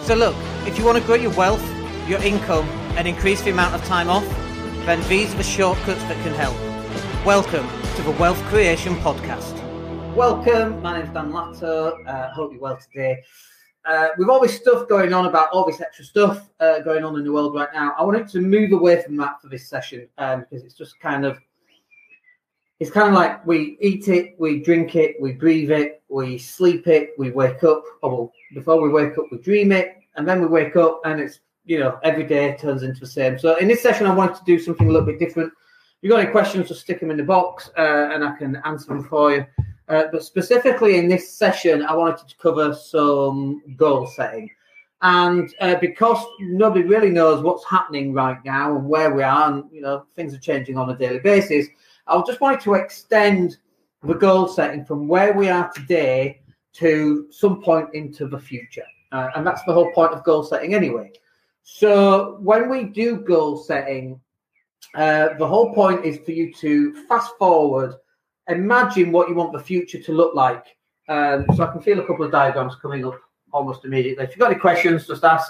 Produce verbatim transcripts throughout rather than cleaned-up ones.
So look, if you want to grow your wealth, your income, and increase the amount of time off, then these are the shortcuts that can help. Welcome to the Wealth Creation Podcast. Welcome, my name's Dan Latto. Uh, hope you're well today. Uh, with all this stuff going on about all this extra stuff uh, going on in the world right now, I wanted to move away from that for this session um, because it's just kind of, it's kind of like we eat it, we drink it, we breathe it, we sleep it, we wake up, or well, before we wake up, we dream it, and then we wake up and it's, you know, every day turns into the same. So in this session, I wanted to do something a little bit different. If you've got any questions, just stick them in the box uh, and I can answer them for you. Uh, but specifically in this session, I wanted to cover some goal setting. And uh, because nobody really knows what's happening right now and where we are, and, you know, things are changing on a daily basis, I just wanted to extend the goal setting from where we are today to some point into the future. Uh, and that's the whole point of goal setting anyway. So when we do goal setting, uh, the whole point is for you to fast forward, imagine what you want the future to look like. Um, so I can feel a couple of diagrams coming up almost immediately. If you've got any questions, just ask.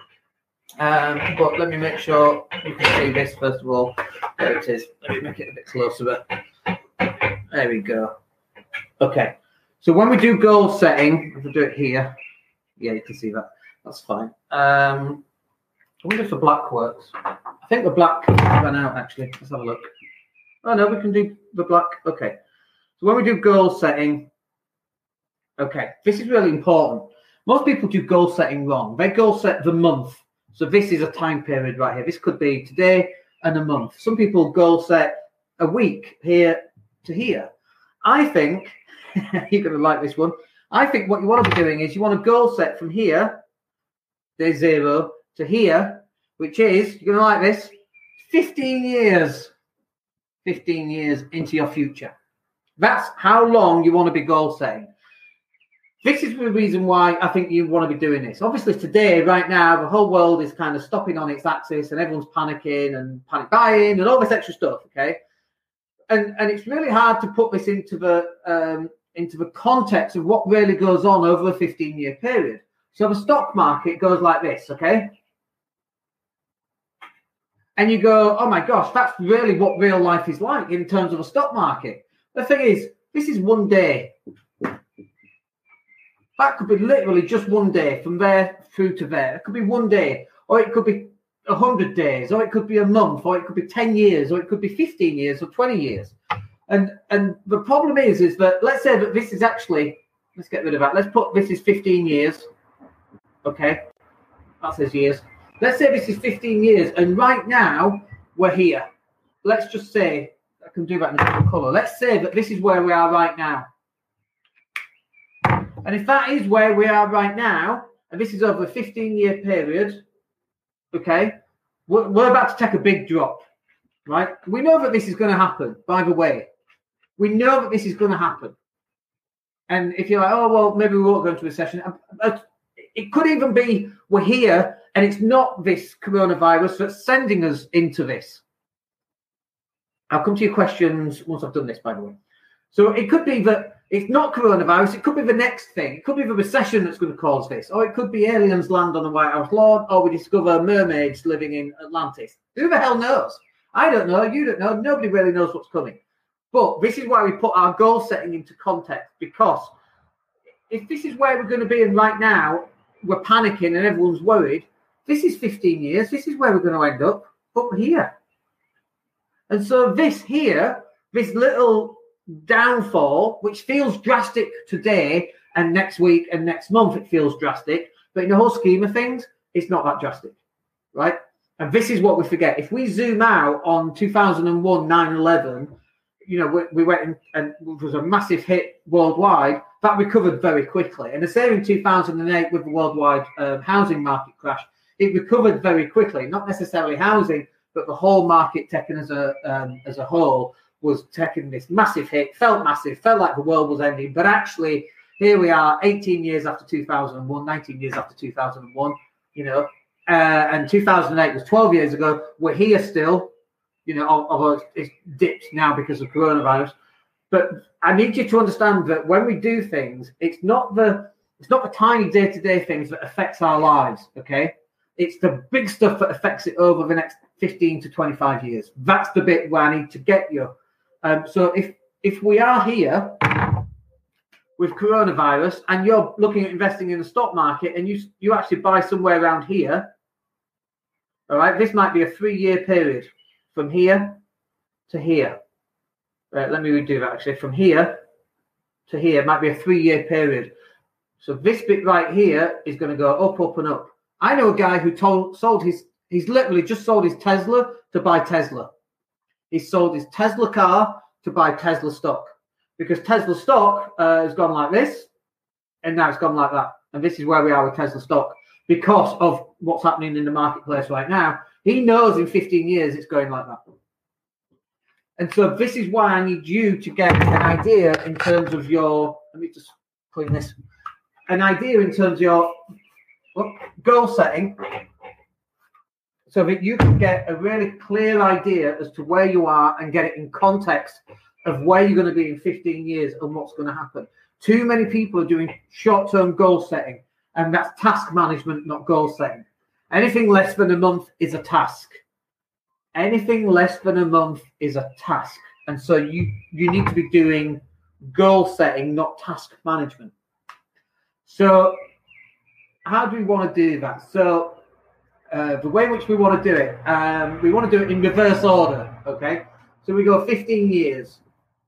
Um, but let me make sure you can see this first of all. There it is. Let me make it a bit closer. But there we go. Okay. So when we do goal setting, if we do it here, yeah, you can see that. That's fine. Um, I wonder if the black works. I think the black ran out actually. Let's have a look. Oh no, we can do the black. Okay. So when we do goal setting, okay, this is really important. Most people do goal setting wrong. They goal set the month. So this is a time period right here. This could be today and a month. Some people goal set a week here to here. I think, you're going to like this one. I think what you want to be doing is you want to goal set from here, day zero, to here, which is, you're going to like this, fifteen years. fifteen years into your future. That's how long you want to be goal setting. This is the reason why I think you want to be doing this. Obviously today, right now, the whole world is kind of stopping on its axis and everyone's panicking and panic buying and all this extra stuff, okay? And and it's really hard to put this into the um, into the context of what really goes on over a fifteen-year period. So the stock market goes like this, okay? And you go, oh my gosh, that's really what real life is like in terms of a stock market. The thing is, this is one day. That could be literally just one day from there through to there. It could be one day, or it could be a hundred days, or it could be a month, or it could be ten years, or it could be fifteen years, or twenty years. And and the problem is, is that let's say that this is actually, let's get rid of that. Let's put this is fifteen years. Okay, that says years. Let's say this is fifteen years, and right now we're here. Let's just say, I can do that in a different color. Let's say that this is where we are right now. And if that is where we are right now, and this is over a fifteen-year period, okay, we're, we're about to take a big drop, right? We know that this is going to happen, by the way. We know that this is going to happen. And if you're like, oh, well, maybe we won't go into a recession. It could even be we're here, and it's not this coronavirus that's sending us into this. I'll come to your questions once I've done this, by the way. So it could be that it's not coronavirus. It could be the next thing. It could be the recession that's going to cause this. Or it could be aliens land on the White House lawn, or we discover mermaids living in Atlantis. Who the hell knows? I don't know. You don't know. Nobody really knows what's coming. But this is why we put our goal setting into context, because if this is where we're going to be and right now we're panicking and everyone's worried, this is fifteen years. This is where we're going to end up, up here. And so this here, this little downfall, which feels drastic today and next week and next month, it feels drastic. But in the whole scheme of things, it's not that drastic, right? And this is what we forget. If we zoom out on two thousand one, nine eleven, you know, we, we went in, and it was a massive hit worldwide. That recovered very quickly. And the same in two thousand eight with the worldwide uh, housing market crash. It recovered very quickly, not necessarily housing, but the whole market taken as a um, as a whole was taking this massive hit, felt massive, felt like the world was ending. But actually, here we are, eighteen years after two thousand one, nineteen years after two thousand one, you know, uh, and two thousand eight was twelve years ago. We're here still, you know, although it's dipped now because of coronavirus. But I need you to understand that when we do things, it's not the it's not the tiny day-to-day things that affects our lives, okay? It's the big stuff that affects it over the next fifteen to twenty-five years. That's the bit where I need to get you. Um, so if if we are here with coronavirus and you're looking at investing in the stock market and you you actually buy somewhere around here, all right, this might be a three-year period from here to here. Right, let me redo that actually. From here to here might be a three-year period. So this bit right here is going to go up, up, and up. I know a guy who told, sold his, he's literally just sold his Tesla to buy Tesla. He sold his Tesla car to buy Tesla stock because Tesla stock uh, has gone like this and now it's gone like that. And this is where we are with Tesla stock because of what's happening in the marketplace right now. He knows in fifteen years it's going like that. And so this is why I need you to get an idea in terms of your, let me just clean this, an idea in terms of your well, goal setting so that you can get a really clear idea as to where you are and get it in context of where you're going to be in fifteen years and what's going to happen. Too many people are doing short-term goal setting, and that's task management, not goal setting. Anything less than a month is a task. Anything less than a month is a task. And so you, you need to be doing goal setting, not task management. So how do we want to do that? So uh, the way in which we want to do it, um, we want to do it in reverse order, okay? So we go fifteen years.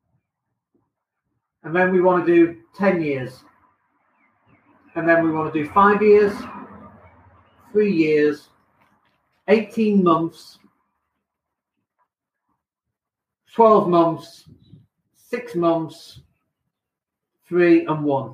And then we want to do ten years. And then we want to do five years, three years, eighteen months, twelve months, six months, three and one.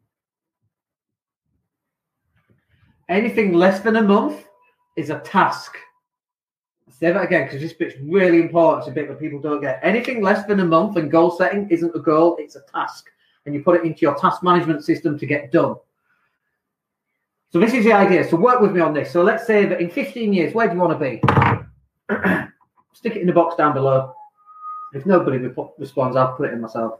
Anything less than a month is a task. I'll say that again because this bit's really important. It's a bit that people don't get. Anything less than a month and goal setting isn't a goal, it's a task. And you put it into your task management system to get done. So this is the idea. So work with me on this. So let's say that in fifteen years, where do you want to be? Stick it in the box down below. If nobody responds, I'll put it in myself.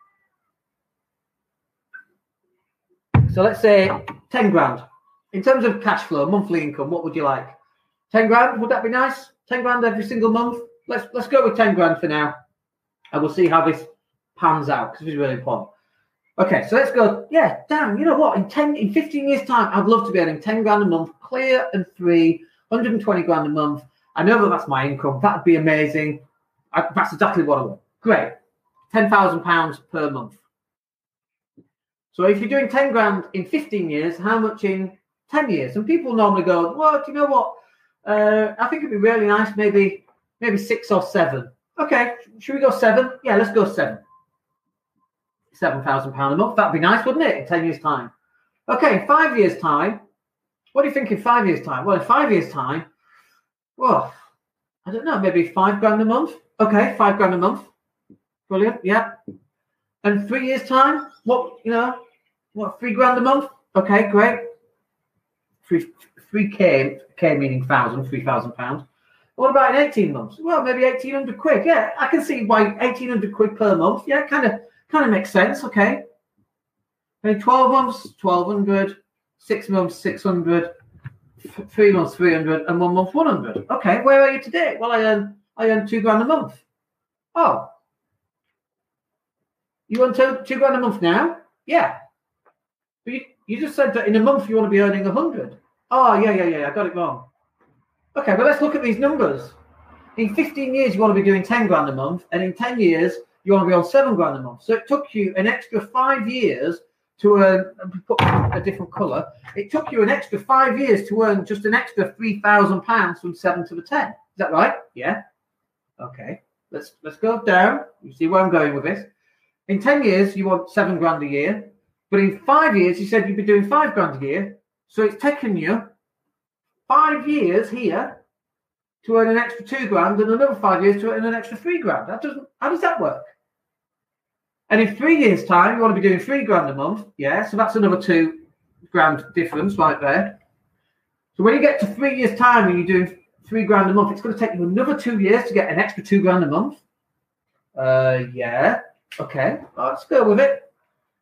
So let's say ten grand. In terms of cash flow, monthly income, what would you like? ten grand, would that be nice? ten grand every single month? Let's let's go with ten grand for now. And we'll see how this pans out, because this is really important. Okay, so let's go. Yeah, damn, you know what? In ten, in fifteen years' time, I'd love to be earning ten grand a month, clear and free, one hundred twenty grand a month. I know that that's my income. That'd be amazing. I, that's exactly what I want. Great. ten thousand pounds per month. So if you're doing ten grand in fifteen years, how much in ten years? And people normally go, well, do you know what? Uh, I think it'd be really nice, maybe maybe six or seven. Okay, should we go seven? Yeah, let's go seven. seven thousand pounds a month. That'd be nice, wouldn't it, in ten years' time? Okay, in five years' time, what do you think in five years' time? Well, in five years' time, well, I don't know, maybe five grand a month. Okay, five grand a month. Brilliant, yeah. And three years' time, what, you know, what, three grand a month? Okay, great. Three, three K, K meaning thousand, three thousand pounds. What about in eighteen months? Well, maybe eighteen hundred quid. Yeah, I can see why eighteen hundred quid per month. Yeah, kind of, kind of makes sense. Okay. And twelve months, twelve hundred. Six months, six hundred. Three months, three hundred, and one month, one hundred. Okay, where are you today? Well, I earn, I earn two grand a month. Oh, you earn two, two grand a month now? Yeah. But you, you just said that in a month you want to be earning a hundred. Oh, yeah, yeah, yeah. I got it wrong. Okay, but let's look at these numbers. In fifteen years, you want to be doing ten grand a month, and in ten years, you want to be on seven grand a month. So it took you an extra five years to earn, put a different colour. It took you an extra five years to earn just an extra three thousand pounds from seven to the ten. Is that right? Yeah. Okay. Let's let's go down. You see where I'm going with this. In ten years, you want seven grand a year, but in five years, you said you'd be doing five grand a year. So it's taken you five years here to earn an extra two grand, and another five years to earn an extra three grand. That doesn't. How does that work? And in three years' time, you want to be doing three grand a month. Yeah, so that's another two grand difference right there. So when you get to three years' time and you're doing three grand a month, it's going to take you another two years to get an extra two grand a month. Uh, yeah. Okay, well, let's go with it.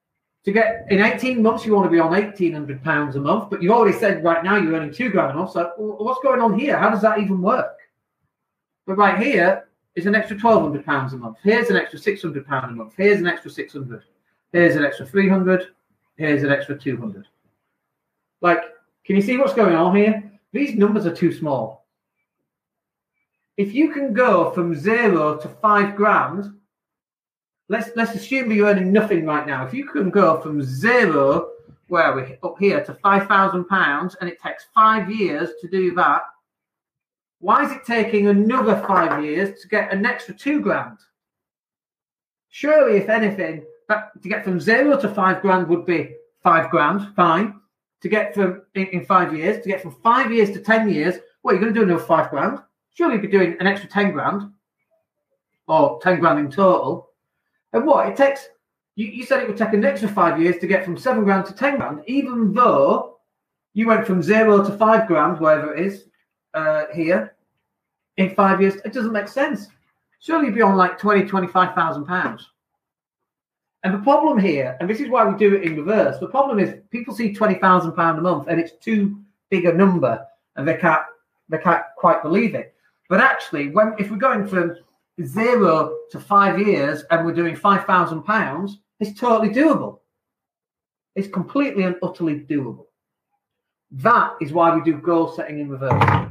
To get in eighteen months, you want to be on eighteen hundred pounds a month, but you've already said right now you're earning two grand a month. So what's going on here? How does that even work? But right here is an extra twelve hundred pounds a month. Here's an extra six hundred pounds a month. Here's an extra six hundred. Here's an extra three hundred. Here's an extra two hundred. Like, can you see what's going on here? These numbers are too small. If you can go from zero to five grand, let's let's assume that you're earning nothing right now. If you can go from zero, where are we, up here, to five thousand pounds, and it takes five years to do that, why is it taking another five years to get an extra two grand? Surely, if anything, that, to get from zero to five grand would be five grand, fine. To get from, in, in five years, to get from five years to ten years, well, you're going to do another five grand. Surely you'd be doing an extra ten grand, or ten grand in total. And what, it takes, you, you said it would take an extra five years to get from seven grand to ten grand, even though you went from zero to five grand, wherever it is, uh, here, in five years. It doesn't make sense. Surely you'd be on like twenty, twenty-five thousand pounds. And the problem here, and this is why we do it in reverse, the problem is people see twenty thousand pounds a month and it's too big a number and they can't, they can't quite believe it. But actually, when if we're going from zero to five years and we're doing five thousand pounds, it's totally doable. It's completely and utterly doable. That is why we do goal setting in reverse.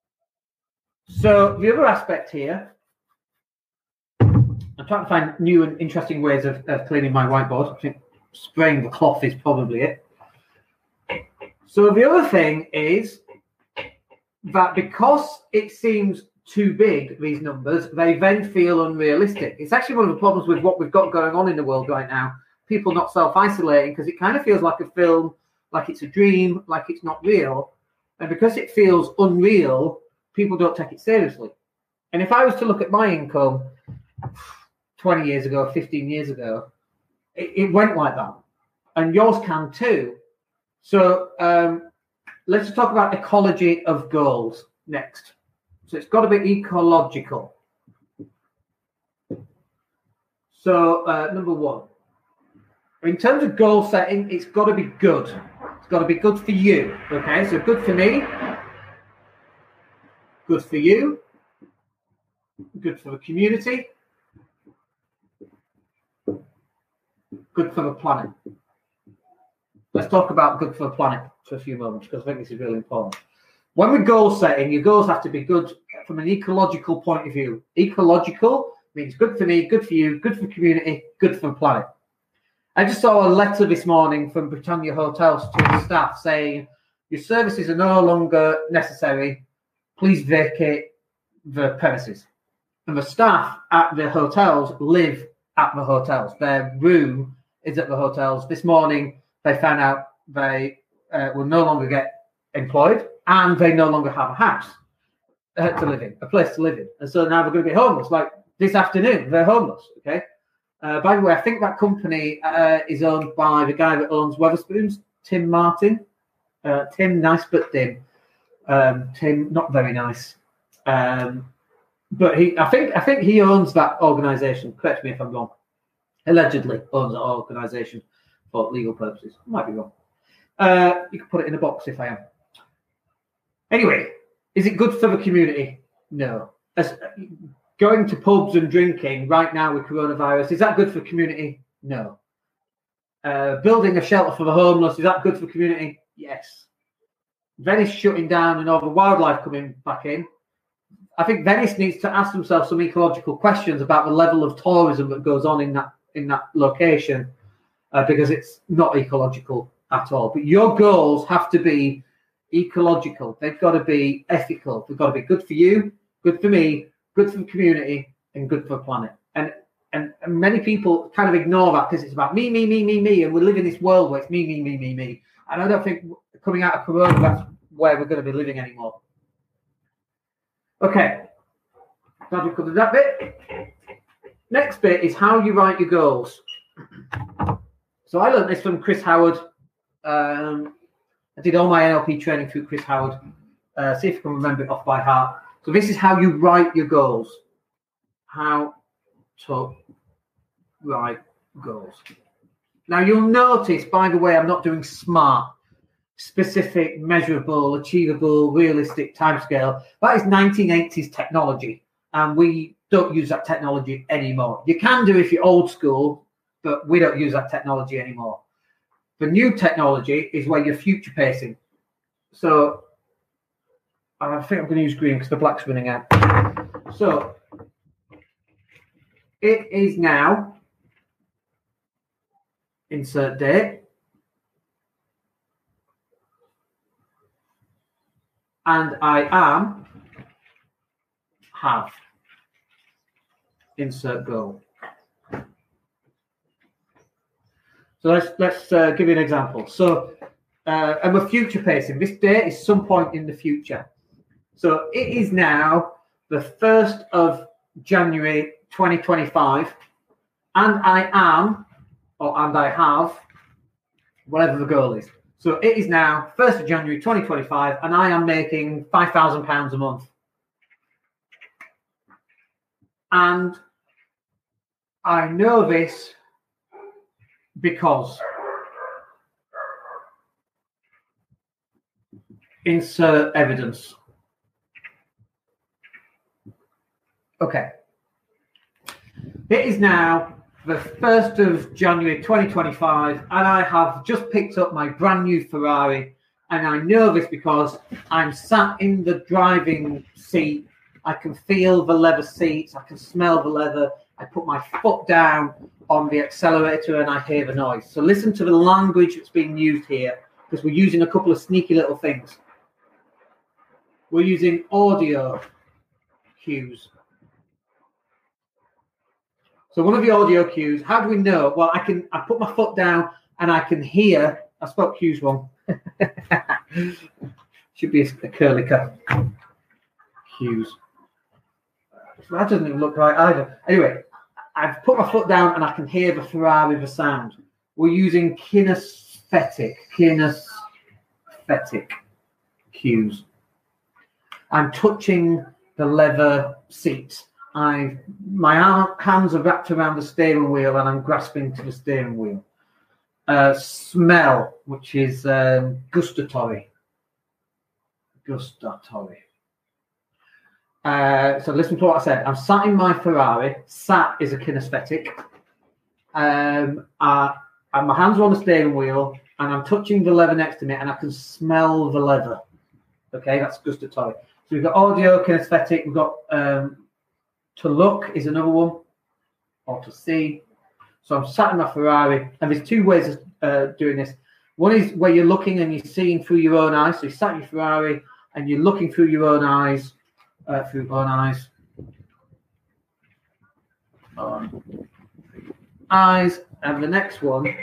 So the other aspect here, I'm trying to find new and interesting ways of, of cleaning my whiteboard. I think spraying the cloth is probably it. So the other thing is that because it seems too big, these numbers, they then feel unrealistic. It's actually one of the problems with what we've got going on in the world right now. People not self-isolating because it kind of feels like a film, like it's a dream, like it's not real. And because it feels unreal, people don't take it seriously. And if I was to look at my income twenty years ago, fifteen years ago, it, it went like that. And yours can too. So um, let's talk about ecology of goals next. So it's got to be ecological. So uh, number one, in terms of goal setting, it's got to be good. It's got to be good for you. Okay, so good for me, good for you, good for the community, good for the planet. Let's talk about good for the planet for a few moments because I think this is really important. When we're goal setting, your goals have to be good from an ecological point of view. Ecological means good for me, good for you, good for the community, good for the planet. I just saw a letter this morning from Britannia Hotels to the staff saying, your services are no longer necessary. Please vacate the premises. And the staff at the hotels live at the hotels. Their room is at the hotels. This morning, they found out they uh, will no longer get employed and they no longer have a house uh, to live in, a place to live in. And so now they're going to be homeless. Like this afternoon, they're homeless, okay? Uh, by the way, I think that company uh, is owned by the guy that owns Wetherspoons, Tim Martin. Uh, Tim, nice but dim. Um, Tim, not very nice. Um, but he, I think, I think he owns that organisation. Correct me if I'm wrong. Allegedly owns that organisation for legal purposes. I might be wrong. Uh, you can put it in a box if I am. Anyway, is it good for the community? No. As, going to pubs and drinking right now with coronavirus, is that good for the community? No. Uh, building a shelter for the homeless, is that good for the community? Yes. Venice shutting down and all the wildlife coming back in. I think Venice needs to ask themselves some ecological questions about the level of tourism that goes on in that in that location uh, because it's not ecological at all. But your goals have to be ecological. They've got to be ethical. They've got to be good for you, good for me, good for the community, and good for the planet. And and, and many people kind of ignore that because it's about me, me, me, me, me, and we live in this world where it's me, me, me, me, me. And I don't think coming out of Corona, that's where we're going to be living anymore. Okay, glad we covered that bit. Next bit is how you write your goals. So I learned this from Chris Howard. Um, I did all my N L P training through Chris Howard. Uh, see if you can remember it off by heart. So this is how you write your goals. How to write goals. Now, you'll notice, by the way, I'm not doing SMART, specific, measurable, achievable, realistic timescale. That is nineteen eighties technology, and we don't use that technology anymore. You can do if you're old school, but we don't use that technology anymore. The new technology is where you're future pacing. So I think I'm going to use green because the black's running out. So it is now, insert date, and I am, have, insert goal. So let's let's uh, give you an example. So, uh, and we're future pacing. This date is some point in the future. So it is now the first of January twenty twenty-five, and I am, or and I have, whatever the goal is. So it is now first of January twenty twenty-five, and I am making five thousand pounds a month. And I know this because insert evidence. Okay. It is now the first of January twenty twenty-five, and I have just picked up my brand new Ferrari, and I know this because I'm sat in the driving seat. I can feel the leather seats, I can smell the leather. I put my foot down on the accelerator and I hear the noise. So listen to the language that's being used here, because we're using a couple of sneaky little things. We're using audio cues. So one of the audio cues, how do we know? Well, I can I put my foot down and I can hear, I spelled cues wrong. Should be a, a curly cut. Cues. That doesn't even look right either. Anyway, I've put my foot down and I can hear the Ferrari, the sound. We're using kinesthetic, kinesthetic cues. I'm touching the leather seat. I, my hands are wrapped around the steering wheel and I'm grasping to the steering wheel. Uh, smell, which is um, gustatory. Gustatory. Uh, so listen to what I said. I'm sat in my Ferrari. Sat is a kinesthetic. Um, uh, and my hands are on the steering wheel and I'm touching the leather next to me and I can smell the leather. Okay, that's gustatory. So we've got audio, kinesthetic. We've got um, to look is another one, or to see. So I'm sat in my Ferrari, and there's two ways of uh, doing this. One is where you're looking and you're seeing through your own eyes. So you're sat in your Ferrari and you're looking through your own eyes, uh, through your own eyes. Um, eyes, and the next one,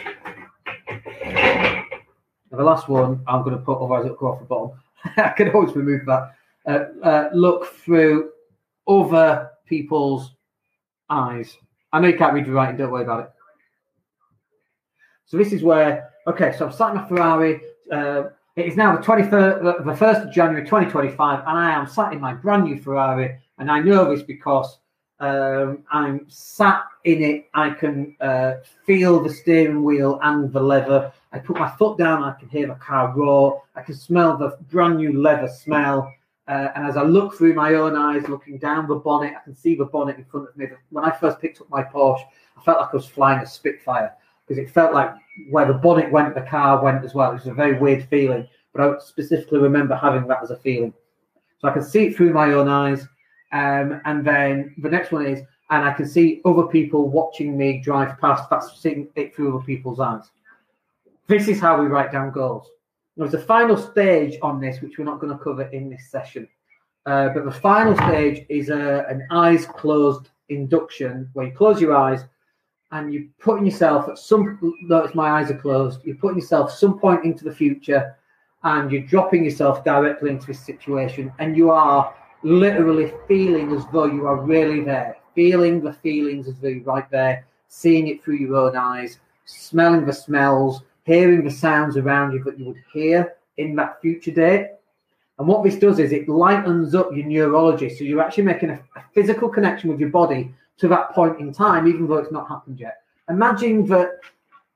and the last one, I'm going to put, otherwise it'll go off the bottom. I can always remove that. Uh, uh, look through other people's eyes. I know you can't read your writing, don't worry about it. So this is where, okay, so I'm sat in my Ferrari. Uh, it is now the twenty-first, the first of January twenty twenty-five, and I am sat in my brand new Ferrari, and I know this because um, I'm sat in it. I can uh, feel the steering wheel and the leather. I put my foot down, I can hear the car roar. I can smell the brand new leather smell. Uh, and as I look through my own eyes, looking down the bonnet, I can see the bonnet in front of me. When I first picked up my Porsche, I felt like I was flying a Spitfire because it felt like where the bonnet went, the car went as well. It was a very weird feeling, but I specifically remember having that as a feeling. So I can see it through my own eyes. Um, and then the next one is, and I can see other people watching me drive past. That's seeing it through other people's eyes. This is how we write down goals. There's a final stage on this, which we're not going to cover in this session. Uh, but the final stage is a, an eyes closed induction, where you close your eyes and you're putting yourself at some, notice my eyes are closed, you're putting yourself some point into the future and you're dropping yourself directly into this situation, and you are literally feeling as though you are really there, feeling the feelings as though you're right there, seeing it through your own eyes, smelling the smells, hearing the sounds around you that you would hear in that future date. And what this does is it lightens up your neurology. So you're actually making a, a physical connection with your body to that point in time, even though it's not happened yet. Imagine that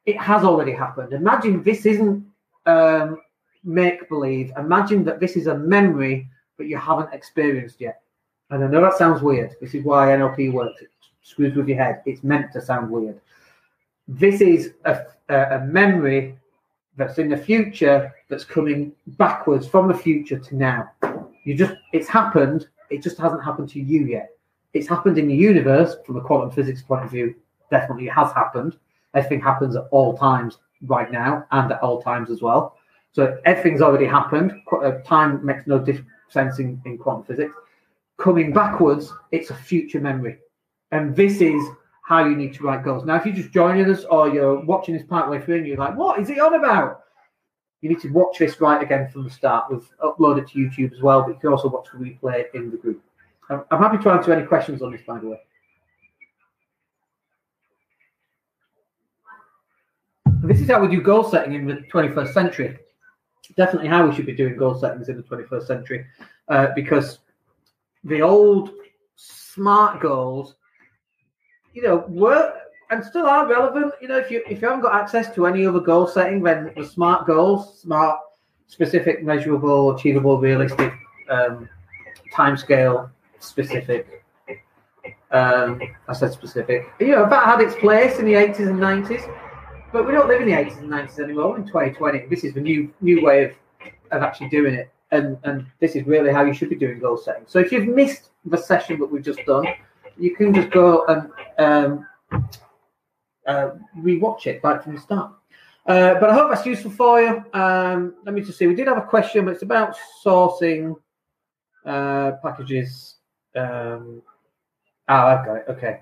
it has already happened. Imagine this isn't um, make-believe. Imagine that this is a memory that you haven't experienced yet. And I know that sounds weird. This is why N L P works. It screws with your head. It's meant to sound weird. This is a, a memory that's in the future that's coming backwards from the future to now. You just, it's happened. It just hasn't happened to you yet. It's happened in the universe from a quantum physics point of view. Definitely has happened. Everything happens at all times right now and at all times as well. So everything's already happened. Time makes no difference sense in, in quantum physics. Coming backwards, it's a future memory. And this is how you need to write goals. Now, if you're just joining us or you're watching this partway through and you're like, what is he on about? You need to watch this right again from the start. We've uploaded to YouTube as well, but you can also watch the replay in the group. I'm, I'm happy to answer any questions on this, by the way. This is how we do goal setting in the twenty-first century. Definitely how we should be doing goal settings in the twenty-first century, uh, because the old SMART goals, you know, were and still are relevant. You know, if you if you haven't got access to any other goal setting, then the SMART goals, SMART, specific, measurable, achievable, realistic, um, timescale, specific. Um, I said specific. You know, that had its place in the eighties and nineties. But we don't live in the eighties and nineties anymore. In twenty twenty, this is the new new way of, of actually doing it. And, and this is really how you should be doing goal setting. So if you've missed the session that we've just done, you can just go and um, uh, rewatch it right from the start. Uh, but I hope that's useful for you. Um, let me just see. We did have a question, but it's about sourcing uh, packages. Um, oh, I've got it. Okay.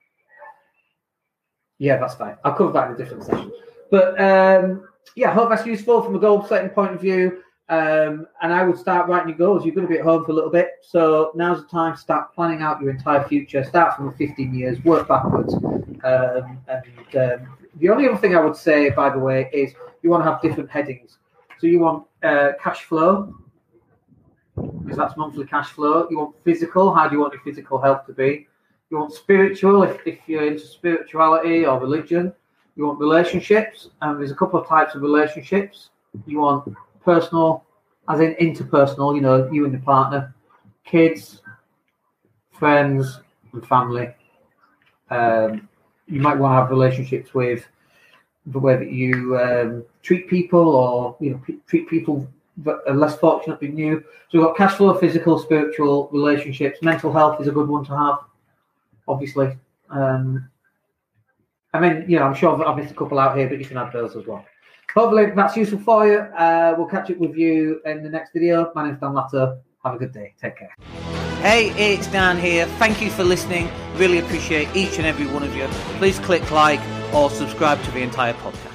Yeah, that's fine. I'll cover that in a different session. But um, yeah, I hope that's useful from a goal setting point of view. Um, and I would start writing your goals. You're going to be at home for a little bit. So now's the time to start planning out your entire future. Start from the fifteen years, work backwards. Um, and um, the only other thing I would say, by the way, is you want to have different headings. So you want uh, cash flow, because that's monthly cash flow. You want physical. How do you want your physical health to be? You want spiritual, if, if you're into spirituality or religion. You want relationships, and there's a couple of types of relationships. You want personal, as in interpersonal, you know, you and your partner, kids, friends, and family. Um, you might want to have relationships with the way that you um, treat people, or you know, p- treat people that are less fortunate than you. So we've got cash flow, physical, spiritual, relationships. Mental health is a good one to have. Obviously, um, I mean, you know, I'm sure I've missed a couple out here, but you can add those as well. Hopefully that's useful for you. Uh, we'll catch up with you in the next video. My name's Dan Latta. Have a good day. Take care. Hey, it's Dan here. Thank you for listening. Really appreciate each and every one of you. Please click like or subscribe to the entire podcast.